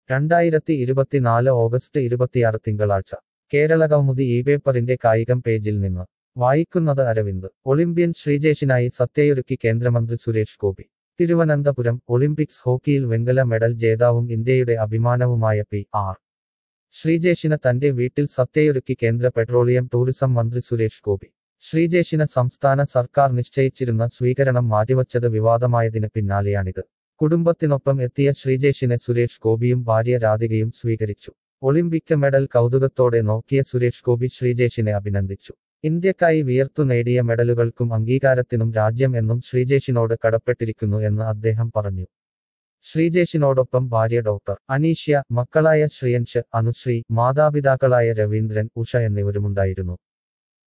2024 August 26 തിങ്കളാഴ്ച കേരള കൗമുദി ഈ പേപ്പറിന്റെ കായികം പേജിൽ നിന്ന് വായിക്കുന്നത് അരവിന്ദ് ഒളിമ്പ്യൻ ശ്രീജേഷിനായി സത്യയൊരുക്കി കേന്ദ്രമന്ത്രി സുരേഷ് ഗോപി തിരുവനന്തപുരം ഒളിമ്പിക്സ് ഹോക്കിയിൽ വെങ്കല മെഡൽ ജേതാവും ഇന്ത്യയുടെ അഭിമാനവുമായ PR ശ്രീജേഷിന് തന്റെ വീട്ടിൽ സത്യയൊരുക്കി കേന്ദ്ര പെട്രോളിയം ടൂറിസം മന്ത്രി സുരേഷ് ഗോപി ശ്രീജേഷിന് സംസ്ഥാന സർക്കാർ നിശ്ചയിച്ചിരുന്ന സ്വീകരണം മാറ്റിവച്ചത് വിവാദമായതിന് പിന്നാലെയാണിത് കുടുംബത്തിനൊപ്പം എത്തിയ ശ്രീജേഷിനെ സുരേഷ് ഗോപിയും ഭാര്യ രാധികയും സ്വീകരിച്ചു ഒളിമ്പിക് മെഡൽ കൗതുകത്തോടെ നോക്കിയ സുരേഷ് ഗോപി ശ്രീജേഷിനെ അഭിനന്ദിച്ചു ഇന്ത്യക്കായി വിയർത്തു നേടിയ മെഡലുകൾക്കും അംഗീകാരത്തിനും രാജ്യം എന്നും ശ്രീജേഷിനോട് കടപ്പെട്ടിരിക്കുന്നു എന്ന് അദ്ദേഹം പറഞ്ഞു ശ്രീജേഷിനോടൊപ്പം ഭാര്യ ഡോക്ടർ അനീഷ്യ മക്കളായ ശ്രിയൻഷ് അനുശ്രീ മാതാപിതാക്കളായ രവീന്ദ്രൻ ഉഷ എന്നിവരുമുണ്ടായിരുന്നു